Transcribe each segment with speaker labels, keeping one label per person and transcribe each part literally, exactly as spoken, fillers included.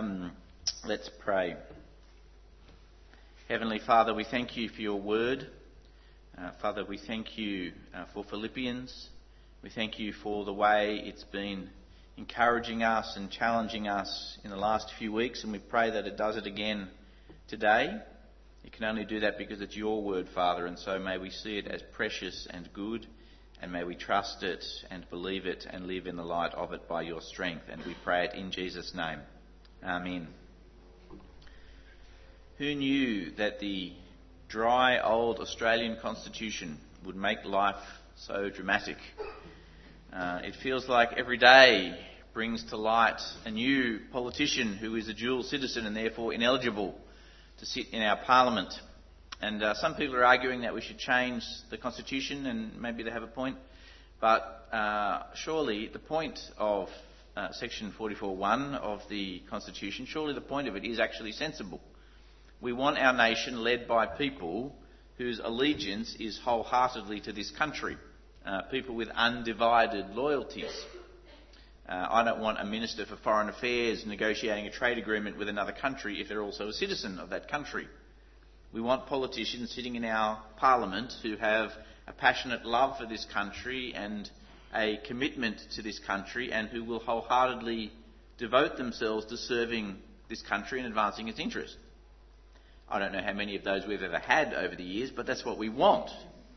Speaker 1: Um, let's pray. Heavenly Father, we thank you for your word. Uh, Father, we thank you uh, for Philippians. We thank you for the way it's been encouraging us and challenging us in the last few weeks, and we pray that it does it again today. It can only do that because it's your word, Father, and so may we see it as precious and good, and may we trust it and believe it and live in the light of it by your strength. And we pray it in Jesus' name. Amen. Who knew that the dry old Australian Constitution would make life so dramatic? Uh, it feels like every day brings to light a new politician who is a dual citizen and therefore ineligible to sit in our parliament. And uh, some people are arguing that we should change the Constitution, and maybe they have a point. But uh, surely the point of uh, Section forty-four one of the Constitution, surely the point of it is actually sensible. We want our nation led by people whose allegiance is wholeheartedly to this country, uh, people with undivided loyalties. Uh, I don't want a Minister for Foreign Affairs negotiating a trade agreement with another country if they're also a citizen of that country. We want politicians sitting in our parliament who have a passionate love for this country and a commitment to this country, and who will wholeheartedly devote themselves to serving this country and advancing its interests. I don't know how many of those we've ever had over the years, but that's what we want.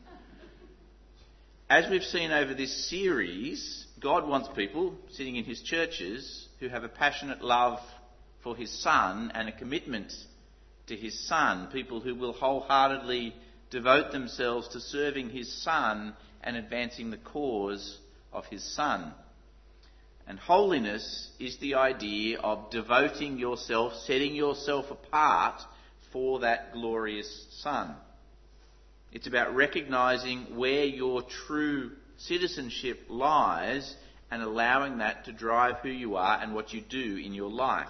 Speaker 1: As we've seen over this series, God wants people sitting in his churches who have a passionate love for his Son and a commitment to his Son, people who will wholeheartedly devote themselves to serving his Son and advancing the cause of his Son. And holiness is the idea of devoting yourself, setting yourself apart for that glorious Son. It's about recognising where your true citizenship lies and allowing that to drive who you are and what you do in your life.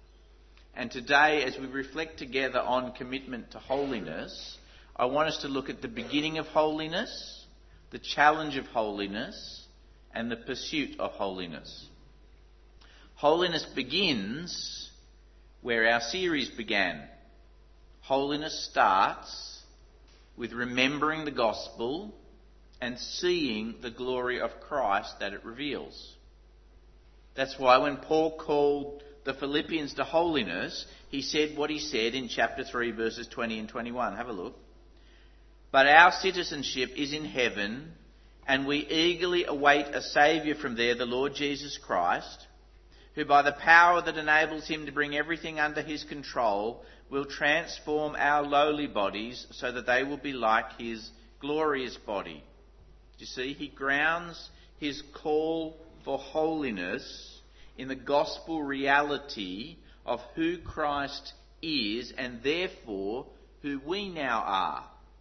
Speaker 1: And today, as we reflect together on commitment to holiness, I want us to look at the beginning of holiness, the challenge of holiness, and the pursuit of holiness. Holiness begins where our series began. Holiness starts with remembering the gospel and seeing the glory of Christ that it reveals. That's why when Paul called the Philippians to holiness, he said what he said in chapter three, verses twenty and twenty-one. Have a look. But our citizenship is in heaven, and we eagerly await a Saviour from there, the Lord Jesus Christ, who by the power that enables him to bring everything under his control will transform our lowly bodies so that they will be like his glorious body. You see, he grounds his call for holiness in the gospel reality of who Christ is and therefore who we now are.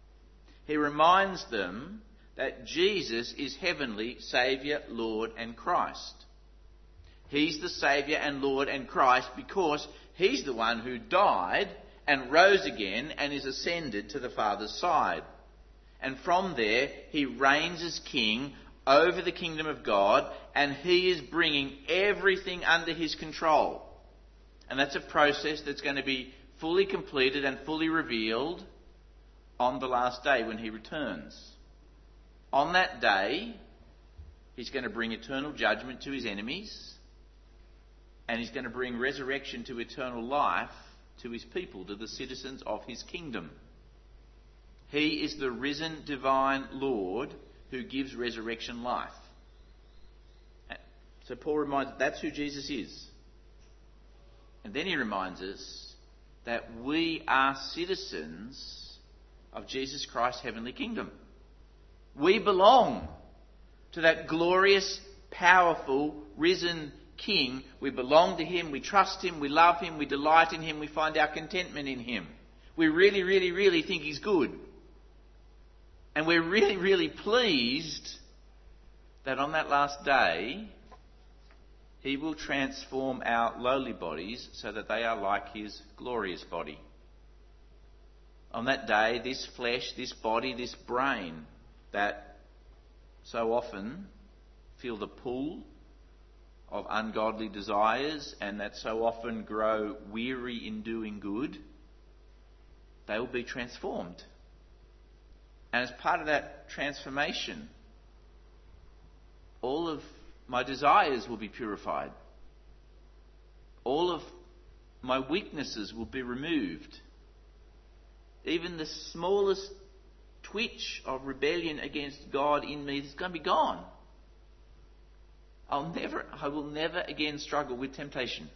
Speaker 1: He reminds them that Jesus is heavenly Saviour, Lord and Christ. He's the Saviour and Lord and Christ because he's the one who died and rose again and is ascended to the Father's side. And from there, he reigns as King over the kingdom of God, and he is bringing everything under his control. And that's a process that's going to be fully completed and fully revealed on the last day when he returns. On that day, he's going to bring eternal judgment to his enemies, and he's going to bring resurrection to eternal life to his people, to the citizens of his kingdom. He is the risen divine Lord who gives resurrection life. So Paul reminds us that's who Jesus is. And then he reminds us that we are citizens of Jesus Christ's heavenly kingdom. We belong to that glorious, powerful, risen King. We belong to him, we trust him, we love him, we delight in him, we find our contentment in him. We really, really, really think he's good. And we're really, really pleased that on that last day, he will transform our lowly bodies so that they are like his glorious body. On that day, this flesh, this body, this brain that so often feel the pull of ungodly desires and that so often grow weary in doing good, they will be transformed. And as part of that transformation, all of my desires will be purified. All of my weaknesses will be removed. Even the smallest twitch of rebellion against God in me is going to be gone. I'll never, I will never again struggle with temptation.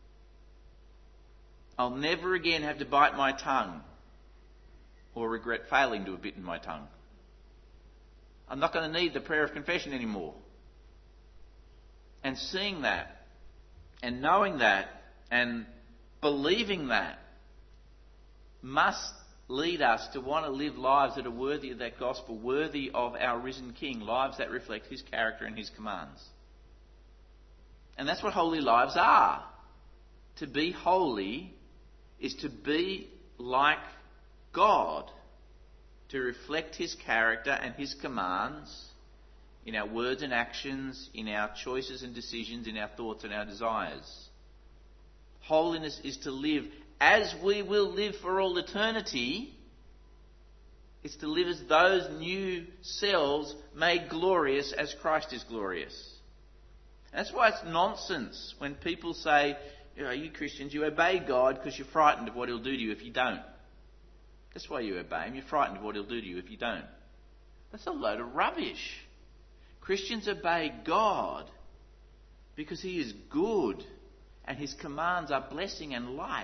Speaker 1: I'll never again have to bite my tongue or regret failing to have bitten my tongue. I'm not going to need the prayer of confession anymore. And seeing that, and knowing that, and believing that, must lead us to want to live lives that are worthy of that gospel, worthy of our risen King, lives that reflect his character and his commands. And that's what holy lives are. To be holy is to be like God, to reflect his character and his commands in our words and actions, in our choices and decisions, in our thoughts and our desires. Holiness is to live as we will live for all eternity. It's to live as those new selves made glorious as Christ is glorious. And that's why it's nonsense when people say, you know, you Christians, you obey God because you're frightened of what he'll do to you if you don't. That's why you obey him. You're frightened of what he'll do to you if you don't. That's a load of rubbish. Christians obey God because he is good and his commands are blessing and light.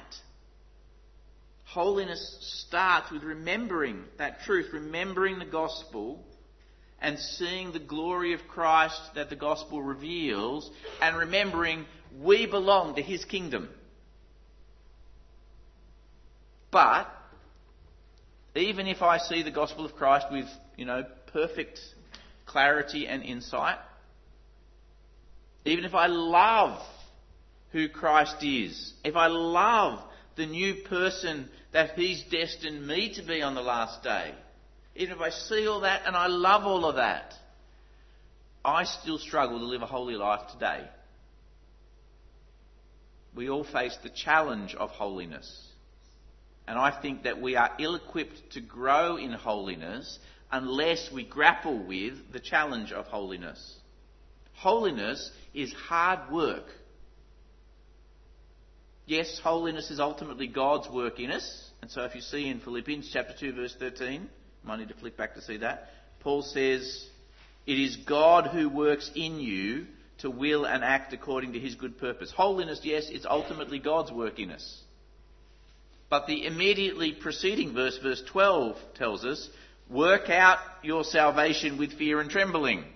Speaker 1: Holiness starts with remembering that truth, remembering the gospel and seeing the glory of Christ that the gospel reveals, and remembering we belong to his kingdom. But even if I see the gospel of Christ with, you know, perfect clarity and insight, even if I love who Christ is, if I love the new person that he's destined me to be on the last day, even if I see all that and I love all of that, I still struggle to live a holy life today. We all face the challenge of holiness. And I think that we are ill-equipped to grow in holiness unless we grapple with the challenge of holiness. Holiness is hard work. Yes, holiness is ultimately God's work in us. And so if you see in Philippians chapter two verse thirteen, I might need to flick back to see that, Paul says, it is God who works in you to will and act according to his good purpose. Holiness, yes, it's ultimately God's work in us. But the immediately preceding verse, verse twelve, tells us, work out your salvation with fear and trembling.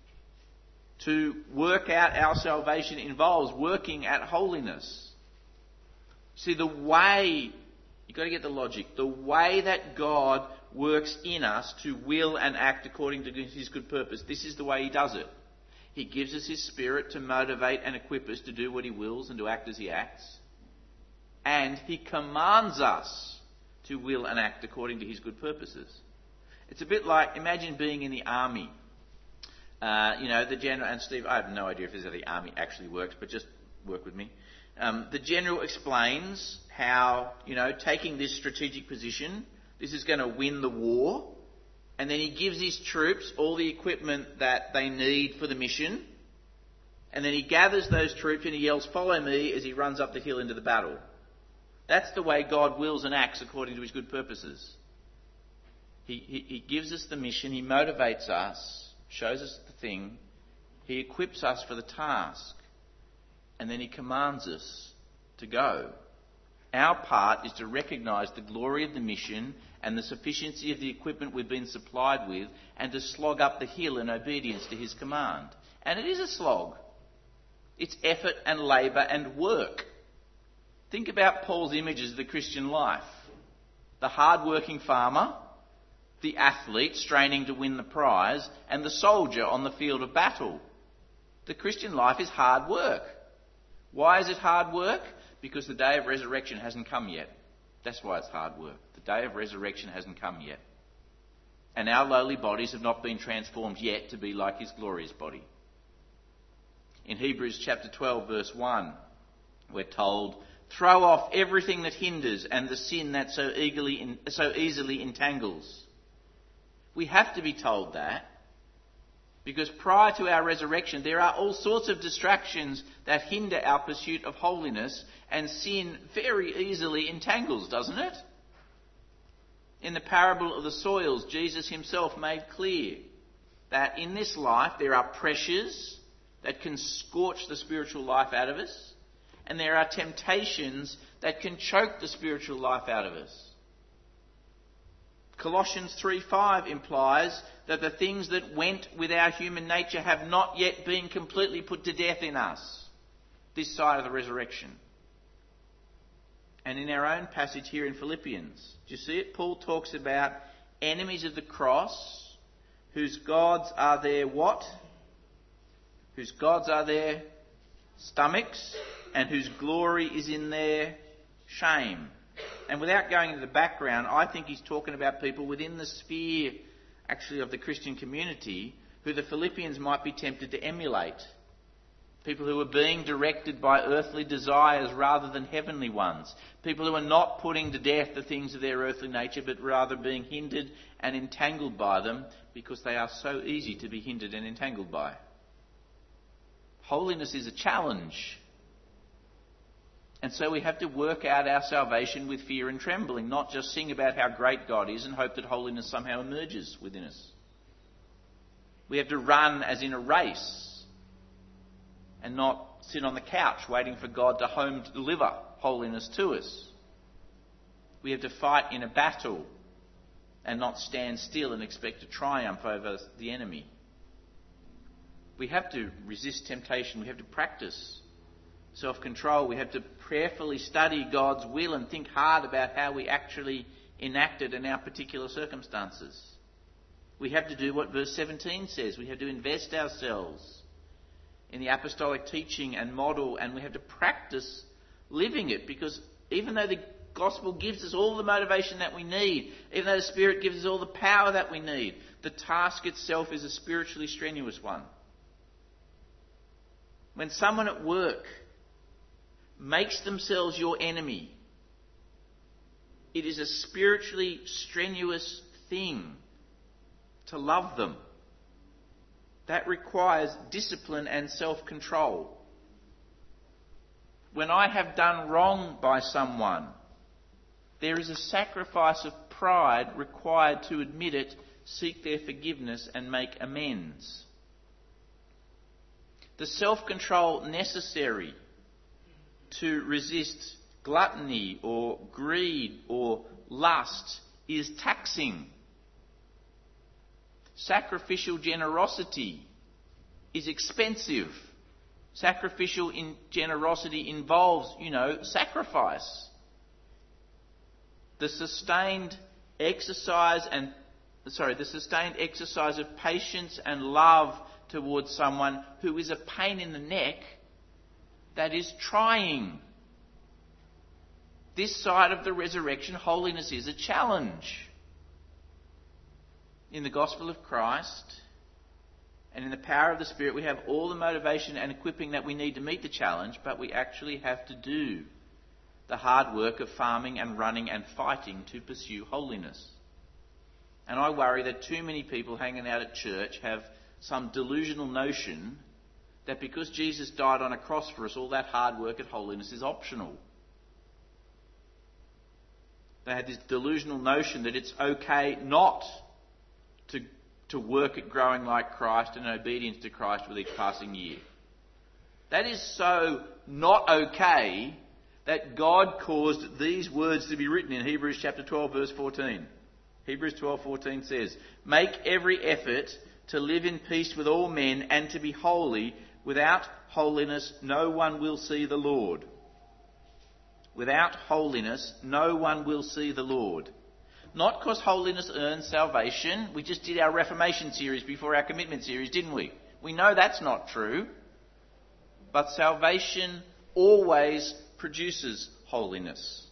Speaker 1: To work out our salvation involves working at holiness. See, the way, you've got to get the logic, the way that God works in us to will and act according to his good purpose, this is the way he does it. He gives us his Spirit to motivate and equip us to do what he wills and to act as he acts. And he commands us to will and act according to his good purposes. It's a bit like, imagine being in the army. Uh, you know, the general, and Steve, I have no idea if this is how the army actually works, but just work with me. Um, the general explains how, you know, taking this strategic position, this is going to win the war. And then he gives his troops all the equipment that they need for the mission. And then he gathers those troops and he yells, follow me, as he runs up the hill into the battle. That's the way God wills and acts according to his good purposes. He, he, he gives us the mission, he motivates us, shows us the thing, he equips us for the task, and then he commands us to go. Our part is to recognise the glory of the mission and the sufficiency of the equipment we've been supplied with, and to slog up the hill in obedience to his command. And it is a slog. It's effort and labour and work. Think about Paul's images of the Christian life. The hard-working farmer, the athlete straining to win the prize, and the soldier on the field of battle. The Christian life is hard work. Why is it hard work? Because the day of resurrection hasn't come yet. That's why it's hard work. The day of resurrection hasn't come yet. And our lowly bodies have not been transformed yet to be like his glorious body. In Hebrews chapter twelve verse one, we're told, "Throw off everything that hinders and the sin that so eagerly in, so easily entangles." We have to be told that, because prior to our resurrection there are all sorts of distractions that hinder our pursuit of holiness, and sin very easily entangles, doesn't it? In the parable of the soils, Jesus himself made clear that in this life there are pressures that can scorch the spiritual life out of us, and there are temptations that can choke the spiritual life out of us. Colossians three five implies that the things that went with our human nature have not yet been completely put to death in us, this side of the resurrection. And in our own passage here in Philippians, do you see it? Paul talks about enemies of the cross, whose gods are their what? Whose gods are their stomachs, and whose glory is in their shame. And without going into the background, I think he's talking about people within the sphere, actually, of the Christian community, who the Philippians might be tempted to emulate. People who are being directed by earthly desires rather than heavenly ones. People who are not putting to death the things of their earthly nature, but rather being hindered and entangled by them, because they are so easy to be hindered and entangled by. Holiness is a challenge. And so we have to work out our salvation with fear and trembling, not just sing about how great God is and hope that holiness somehow emerges within us. We have to run as in a race and not sit on the couch waiting for God to home to deliver holiness to us. We have to fight in a battle and not stand still and expect to triumph over the enemy. We have to resist temptation. We have to practice self-control. We have to prayerfully study God's will and think hard about how we actually enact it in our particular circumstances. We have to do what verse seventeen says. We have to invest ourselves in the apostolic teaching and model, and we have to practice living it, because even though the gospel gives us all the motivation that we need, even though the Spirit gives us all the power that we need, the task itself is a spiritually strenuous one. When someone at work makes themselves your enemy, it is a spiritually strenuous thing to love them. That requires discipline and self-control. When I have done wrong by someone, there is a sacrifice of pride required to admit it, seek their forgiveness, and make amends. The self-control necessary to resist gluttony or greed or lust is taxing. Sacrificial generosity is expensive. Sacrificial in generosity involves, you know, sacrifice. The sustained exercise and sorry, the sustained exercise of patience and love towards someone who is a pain in the neck, that is trying. This side of the resurrection, holiness is a challenge. In the gospel of Christ and in the power of the Spirit, we have all the motivation and equipping that we need to meet the challenge, but we actually have to do the hard work of farming and running and fighting to pursue holiness. And I worry that too many people hanging out at church have some delusional notion that because Jesus died on a cross for us, all that hard work at holiness is optional. They have this delusional notion that it's okay not to, to work at growing like Christ and obedience to Christ with each passing year. That is so not okay that God caused these words to be written in Hebrews chapter twelve verse fourteen. Hebrews twelve fourteen says, "Make every effort to live in peace with all men and to be holy. Without holiness no one will see the Lord." Without holiness no one will see the Lord. Not because holiness earns salvation. We just did our Reformation series before our commitment series, didn't we? We know that's not true. But salvation always produces holiness.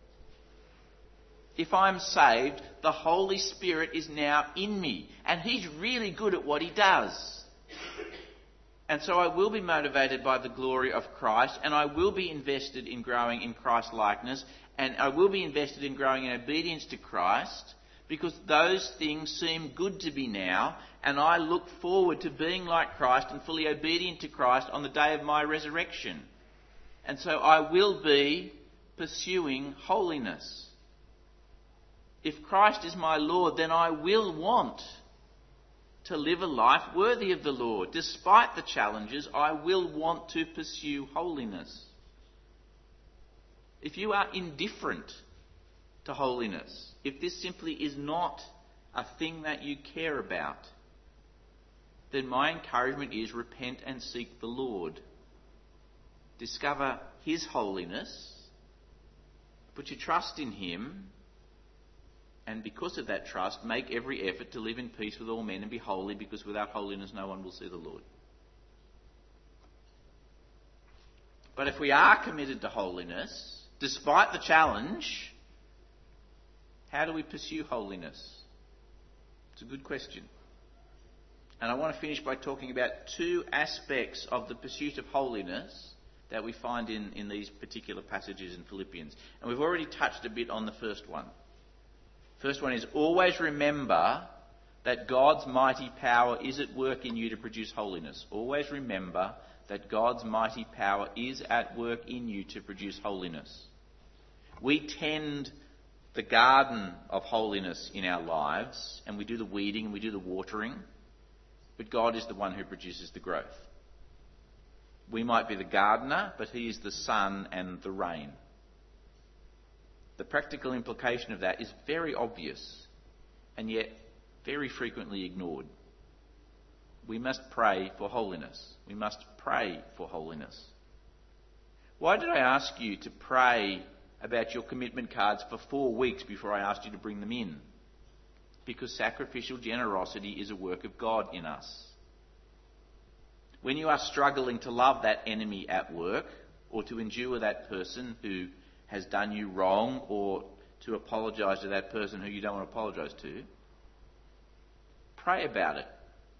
Speaker 1: If I'm saved, the Holy Spirit is now in me, and He's really good at what He does. And so I will be motivated by the glory of Christ, and I will be invested in growing in Christ likeness, and I will be invested in growing in obedience to Christ, because those things seem good to me now, and I look forward to being like Christ and fully obedient to Christ on the day of my resurrection. And so I will be pursuing holiness. If Christ is my Lord, then I will want to live a life worthy of the Lord. Despite the challenges, I will want to pursue holiness. If you are indifferent to holiness, if this simply is not a thing that you care about, then my encouragement is repent and seek the Lord. Discover His holiness, put your trust in Him, and because of that trust, make every effort to live in peace with all men and be holy, because without holiness no one will see the Lord. But if we are committed to holiness, despite the challenge, how do we pursue holiness? It's a good question. And I want to finish by talking about two aspects of the pursuit of holiness that we find in, in these particular passages in Philippians. And we've already touched a bit on the first one. First one is, always remember that God's mighty power is at work in you to produce holiness. Always remember that God's mighty power is at work in you to produce holiness. We tend the garden of holiness in our lives, and we do the weeding and we do the watering, but God is the one who produces the growth. We might be the gardener, but He is the sun and the rain. The practical implication of that is very obvious, and yet very frequently ignored. We must pray for holiness. We must pray for holiness. Why did I ask you to pray about your commitment cards for four weeks before I asked you to bring them in? Because sacrificial generosity is a work of God in us. When you are struggling to love that enemy at work, or to endure that person who has done you wrong, or to apologise to that person who you don't want to apologise to, pray about it.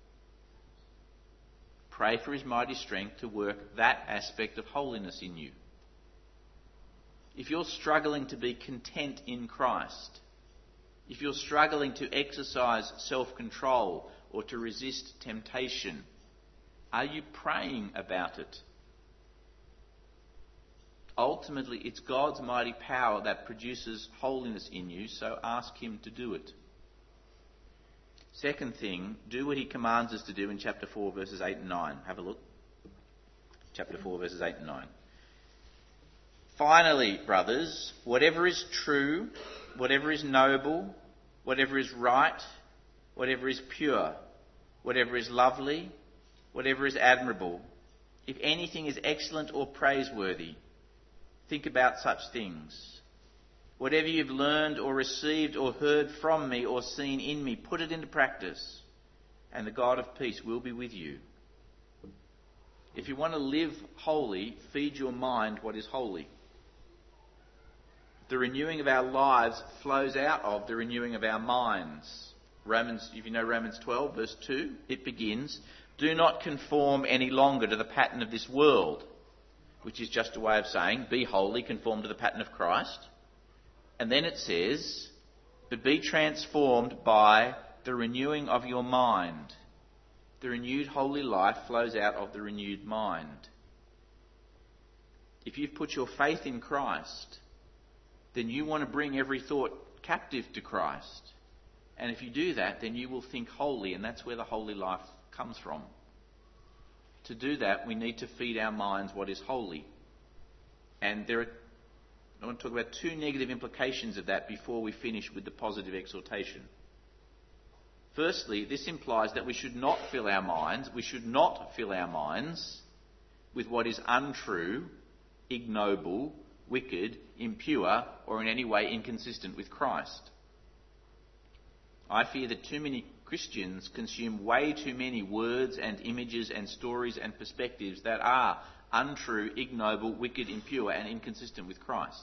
Speaker 1: Pray for His mighty strength to work that aspect of holiness in you. If you're struggling to be content in Christ, if you're struggling to exercise self-control or to resist temptation, are you praying about it? Ultimately, it's God's mighty power that produces holiness in you, so ask Him to do it. Second thing, do what He commands us to do in chapter four, verses eight and nine. Have a look. Chapter four, verses eight and nine. Finally, brothers, whatever is true, whatever is noble, whatever is right, whatever is pure, whatever is lovely, whatever is admirable, if anything is excellent or praiseworthy, think about such things. Whatever you've learned or received or heard from me or seen in me, put it into practice, and the God of peace will be with you. If you want to live holy, feed your mind what is holy. The renewing of our lives flows out of the renewing of our minds. Romans, if you know Romans twelve, verse two, it begins, do not conform any longer to the pattern of this world, which is just a way of saying, be holy, conform to the pattern of Christ. And then it says, but be transformed by the renewing of your mind. The renewed holy life flows out of the renewed mind. If you've put your faith in Christ, then you want to bring every thought captive to Christ. And if you do that, then you will think holy, and that's where the holy life comes from. To do that, we need to feed our minds what is holy. And there are, I want to talk about two negative implications of that before we finish with the positive exhortation. Firstly, this implies that we should not fill our minds, we should not fill our minds with what is untrue, ignoble, wicked, impure, or in any way inconsistent with Christ. I fear that too many Christians consume way too many words and images and stories and perspectives that are untrue, ignoble, wicked, impure, and inconsistent with Christ.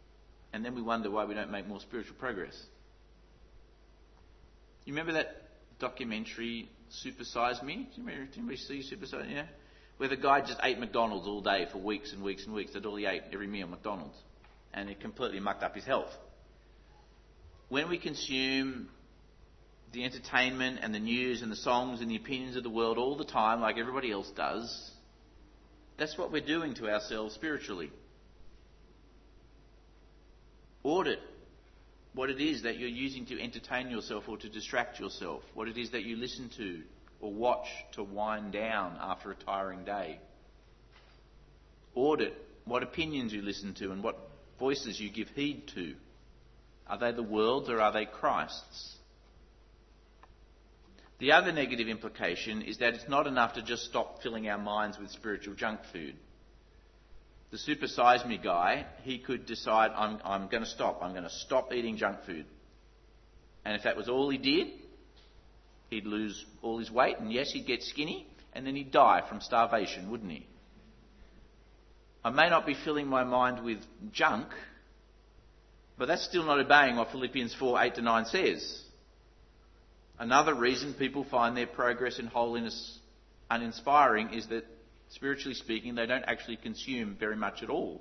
Speaker 1: And then we wonder why we don't make more spiritual progress. You remember that documentary Super Size Me? Did anybody, did anybody see Super Size Me? Yeah? Where the guy just ate McDonald's all day for weeks and weeks and weeks. That's all he ate, every meal, McDonald's. And it completely mucked up his health. When we consume the entertainment and the news and the songs and the opinions of the world all the time, like everybody else does, that's what we're doing to ourselves spiritually. Audit what it is that you're using to entertain yourself or to distract yourself, what it is that you listen to or watch to wind down after a tiring day. Audit what opinions you listen to and what voices you give heed to. Are they the world's or are they Christ's? The other negative implication is that it's not enough to just stop filling our minds with spiritual junk food. The Super Size Me guy, he could decide, I'm, I'm going to stop. I'm going to stop eating junk food. And if that was all he did, he'd lose all his weight, and yes, he'd get skinny, and then he'd die from starvation, wouldn't he? I may not be filling my mind with junk, but that's still not obeying what Philippians four, eight to nine says. Another reason people find their progress in holiness uninspiring is that, spiritually speaking, they don't actually consume very much at all.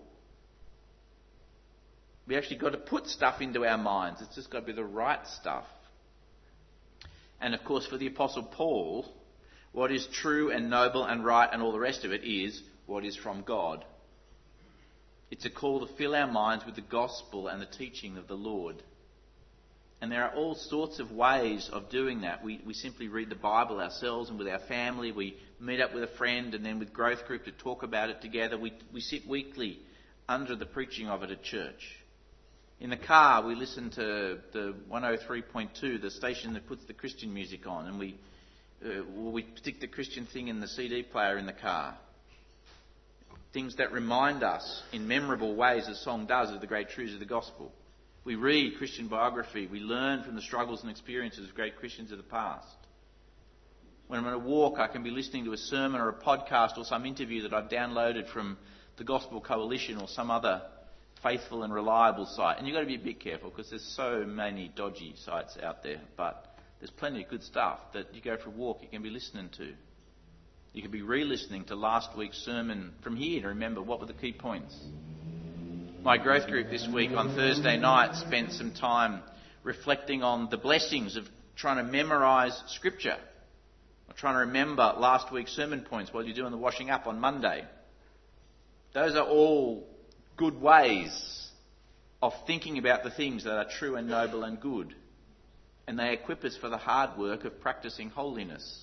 Speaker 1: We actually got to put stuff into our minds. It's just got to be the right stuff. And of course, for the Apostle Paul, what is true and noble and right and all the rest of it is what is from God. It's a call to fill our minds with the gospel and the teaching of the Lord. And there are all sorts of ways of doing that. We, we simply read the Bible ourselves and with our family. We meet up with a friend and then with growth group to talk about it together. We, we sit weekly under the preaching of it at church. In the car, we listen to the one oh three point two, the station that puts the Christian music on, and we, uh, we stick the Christian thing in the C D player in the car. Things that remind us in memorable ways, as song does, of the great truths of the gospel. We read Christian biography. We learn from the struggles and experiences of great Christians of the past. When I'm on a walk, I can be listening to a sermon or a podcast or some interview that I've downloaded from the Gospel Coalition or some other faithful and reliable site. And you've got to be a bit careful because there's so many dodgy sites out there. But there's plenty of good stuff that you go for a walk, you can be listening to. You can be re-listening to last week's sermon from here to remember what were the key points. My growth group this week on Thursday night spent some time reflecting on the blessings of trying to memorise Scripture. Or trying to remember last week's sermon points while you're doing the washing up on Monday. Those are all good ways of thinking about the things that are true and noble and good. And they equip us for the hard work of practising holiness.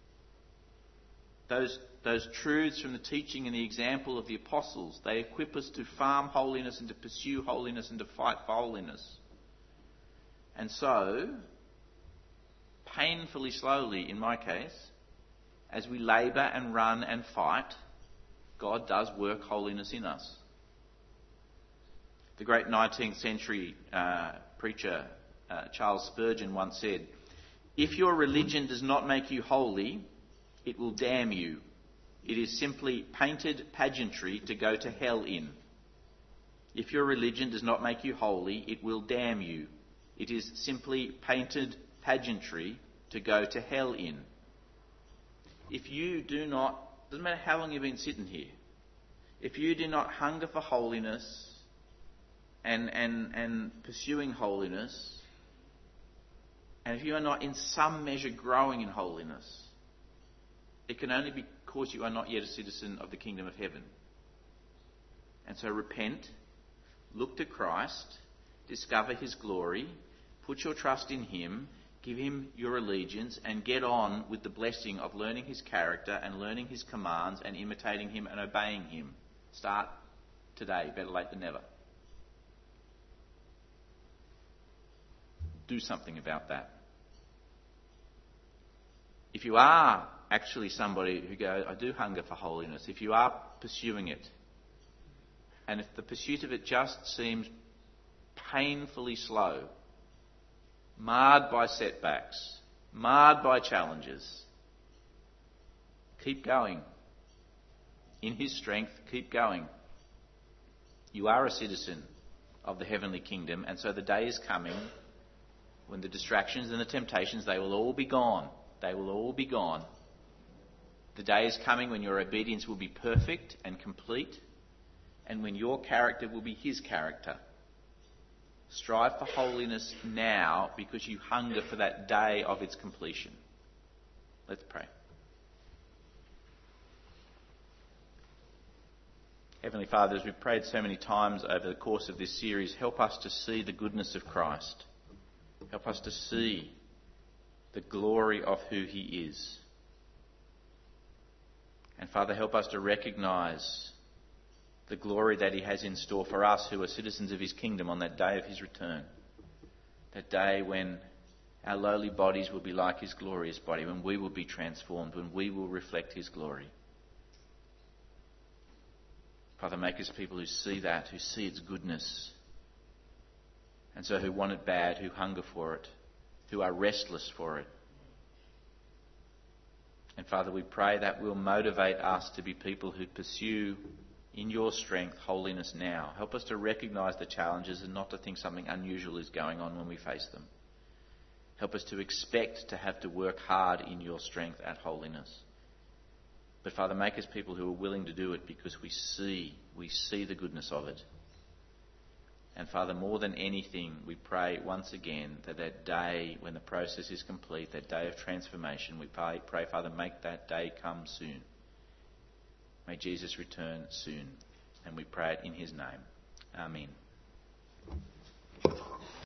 Speaker 1: Those Those truths from the teaching and the example of the apostles, they equip us to farm holiness and to pursue holiness and to fight for holiness. And so, painfully slowly in my case, as we labour and run and fight, God does work holiness in us. The great nineteenth century uh, preacher uh, Charles Spurgeon once said, "If your religion does not make you holy, it will damn you. It is simply painted pageantry to go to hell in. If your religion does not make you holy, it will damn you. It is simply painted pageantry to go to hell in." If you do not, doesn't matter how long you've been sitting here, if you do not hunger for holiness and, and, and pursuing holiness, and if you are not in some measure growing in holiness, it can only be because you are not yet a citizen of the kingdom of heaven. And so repent, look to Christ, discover his glory, put your trust in him, give him your allegiance, and get on with the blessing of learning his character and learning his commands and imitating him and obeying him. Start today, better late than never. Do something about that. If you are actually somebody who goes, I do hunger for holiness, if you are pursuing it, and if the pursuit of it just seems painfully slow, marred by setbacks, marred by challenges, keep going. In his strength, keep going. You are a citizen of the heavenly kingdom, and so the day is coming when the distractions and the temptations, they will all be gone. They will all be gone. The day is coming when your obedience will be perfect and complete, and when your character will be his character. Strive for holiness now because you hunger for that day of its completion. Let's pray. Heavenly Father, as we've prayed so many times over the course of this series, help us to see the goodness of Christ. Help us to see the glory of who he is. And Father, help us to recognise the glory that he has in store for us who are citizens of his kingdom on that day of his return. That day when our lowly bodies will be like his glorious body, when we will be transformed, when we will reflect his glory. Father, make us people who see that, who see its goodness, and so who want it bad, who hunger for it, who are restless for it. And Father, we pray that will motivate us to be people who pursue in your strength holiness now. Help us to recognise the challenges and not to think something unusual is going on when we face them. Help us to expect to have to work hard in your strength at holiness. But Father, make us people who are willing to do it because we see, we see the goodness of it. And Father, more than anything, we pray once again that that day when the process is complete, that day of transformation, we pray, pray Father, make that day come soon. May Jesus return soon. And we pray it in his name. Amen.